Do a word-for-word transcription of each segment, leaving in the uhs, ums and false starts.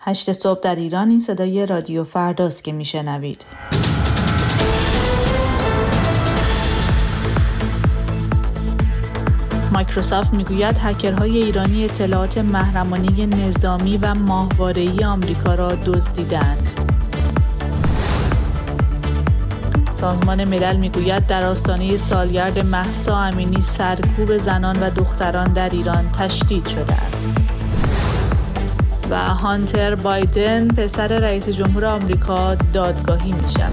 هشت صبح در ایران. این صدای رادیو فرداست که میشنوید. مایکروسافت میگوید هکرهای ایرانی اطلاعات محرمانه نظامی و ماهواره‌ای آمریکا را دزدیدند. سازمان ملل میگوید در آستانه سالگرد مهسا امینی سرکوب زنان و دختران در ایران تشدید شده است. و هانتر بایدن پسر رئیس جمهور آمریکا دادگاهی می شود.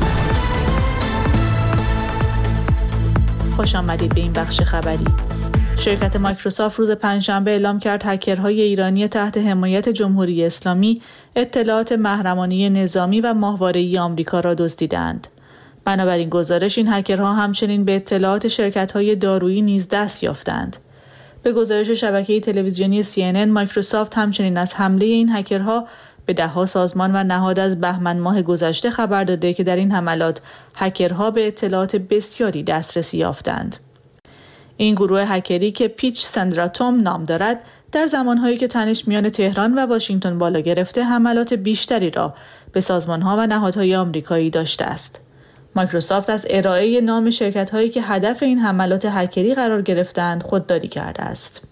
خوش آمدید به این بخش خبری. شرکت مایکروسافت روز پنجشنبه اعلام کرد هکرهای ایرانی تحت حمایت جمهوری اسلامی اطلاعات محرمانه نظامی و ماهواره‌ای آمریکا را دزدیدند. بنابراین گزارش این هکرها همچنین به اطلاعات شرکت‌های دارویی نیز دست یافتند. به گزارش شبکه تلویزیونی سی ان ان، مایکروسافت همچنین از حمله این هکرها به ده‌ها سازمان و نهاد از بهمن ماه گذشته خبر داده که در این حملات هکرها به اطلاعات بسیاری دسترسی یافتند. این گروه هکری که پیچ سندراتوم نام دارد، در زمانهایی که تنش میان تهران و واشنگتن بالا گرفته، حملات بیشتری را به سازمان‌ها و نهادهای آمریکایی داشته است. مایکروسافت از ارائه نام شرکت‌هایی که هدف این حملات هکری قرار گرفتند خودداری کرده است.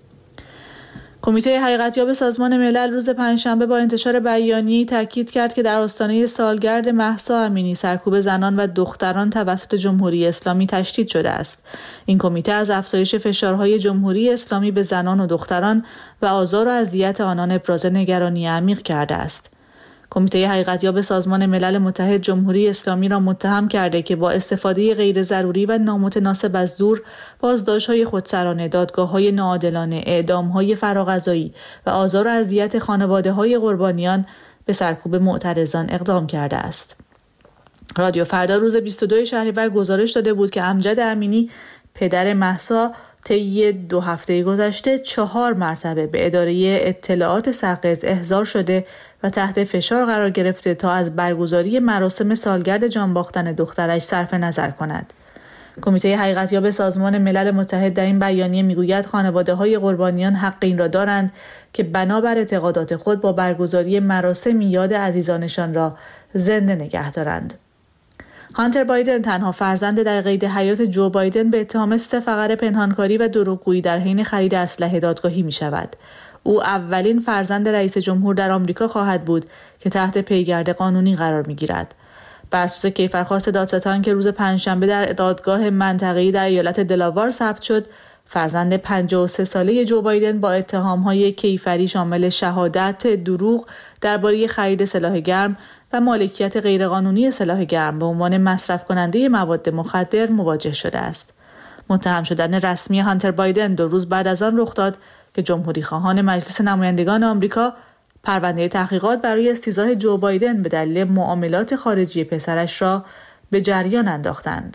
کمیته حقیقتیاب سازمان ملل روز پنجشنبه با انتشار بیانیه‌ای تاکید کرد که در آستانه سالگرد مهسا امینی سرکوب زنان و دختران توسط جمهوری اسلامی تشدید شده است. این کمیته از افزایش فشارهای جمهوری اسلامی به زنان و دختران و آزار و اذیت آنان ابراز نگرانی عمیق کرده است. کمیته حقیقتیاب سازمان ملل متحد جمهوری اسلامی را متهم کرده که با استفاده غیر ضروری و نامتناسب از زور، بازداشت‌های خودسرانه، دادگاه‌های ناعادلانه، اعدام‌های فراغذایی و آزار و اذیت خانواده‌های قربانیان به سرکوب معترضان اقدام کرده است. رادیو فردا روز بیست و دوم شهریور گزارش داده بود که امجد امینی، پدر مهسا، طی دو هفته گذشته چهار مرتبه به اداره اطلاعات سقز احضار شده و تحت فشار قرار گرفته تا از برگزاری مراسم سالگرد جان باختن دخترش صرف نظر کند. کمیته حقیقتیاب سازمان ملل متحد در این بیانیه میگوید خانواده‌های قربانیان حق این را دارند که بنابر اعتقادات خود با برگزاری مراسم یاد عزیزانشان را زنده نگه دارند. هانتر بایدن، تنها فرزند در قید حیات جو بایدن، به اتهام سه فقر پنهانکاری و دروغگویی در حین خرید اسلحه دادگاهی می شود. او اولین فرزند رئیس جمهور در آمریکا خواهد بود که تحت پیگرد قانونی قرار می گیرد. بر اساس کیفرخواست دادستان که روز پنجشنبه در دادگاه منطقه‌ای در ایالت دلاوار ثبت شد، فرزند پنجاه و سه ساله جو بایدن با اتهام‌های کیفری شامل شهادت دروغ درباره خرید سلاح گرم و مالکیت غیرقانونی سلاح گرم به عنوان مصرف کننده مواد مخدر مواجه شده است. متهم شدن رسمی هانتر بایدن دو روز بعد از آن رخ داد که جمهوری خواهان مجلس نمایندگان آمریکا پرونده تحقیقات برای استیضاح جو بایدن به دلیل معاملات خارجی پسرش را به جریان انداختند.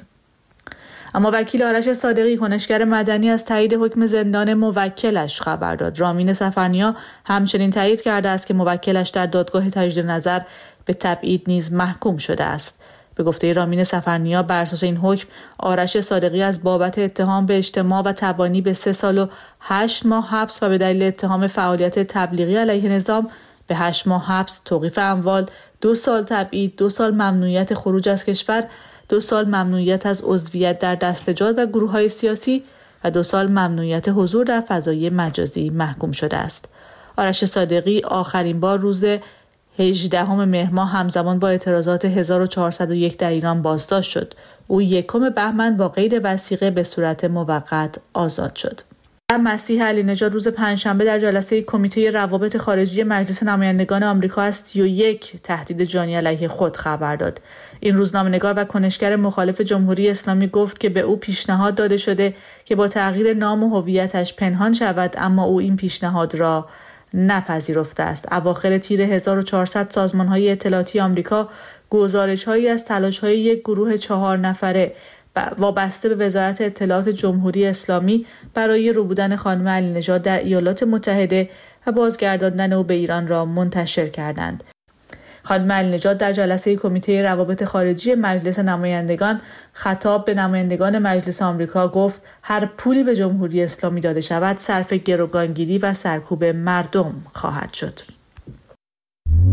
اما وکیل آرش صادقی، کنشگر مدنی، از تایید حکم زندان موکلش خبر داد. رامین سفرنیا همچنین تایید کرده است که موکلش در دادگاه تجدید نظر به تبعید نیز محکوم شده است. به گفته رامین سفرنیا، بر اساس این حکم آرش صادقی از بابت اتهام به اجتماع و تبانی به سه سال و هشت ماه حبس و به دلیل اتهام فعالیت تبلیغی علیه نظام به هشت ماه حبس، توقیف اموال، دو سال تبعید، دو سال ممنوعیت خروج از کشور، دو سال ممنوعیت از عضویت در دستجات و گروه‌های سیاسی و دو سال ممنوعیت حضور در فضای مجازی محکوم شده است. آرش صادقی آخرین بار روز هجدهم مهر ماه همزمان با اعتراضات هزار و چهارصد و یک در ایران بازداشت شد. او یکم بهمن با قید وثیقه به صورت موقت آزاد شد. مسیح علی نژاد روز پنجشنبه در جلسه کمیته روابط خارجی مجلس نمایندگان آمریکا از سی و یک تهدید جانی علیه خود خبر داد. این روزنامه‌نگار و کنشگر مخالف جمهوری اسلامی گفت که به او پیشنهاد داده شده که با تغییر نام و هویتش پنهان شود، اما او این پیشنهاد را نپذیرفته است. اواخر تیر هزار و چهارصد سازمان‌های اطلاعاتی آمریکا گزارش‌هایی از تلاش‌های یک گروه چهار نفره وابسته به وزارت اطلاعات جمهوری اسلامی برای ربودن خانم علی نژاد در ایالات متحده و بازگرداندن او به ایران را منتشر کردند. خانم علی نژاد در جلسه کمیته روابط خارجی مجلس نمایندگان خطاب به نمایندگان مجلس آمریکا گفت هر پولی به جمهوری اسلامی داده شود صرف گروگانگیری و سرکوب مردم خواهد شد.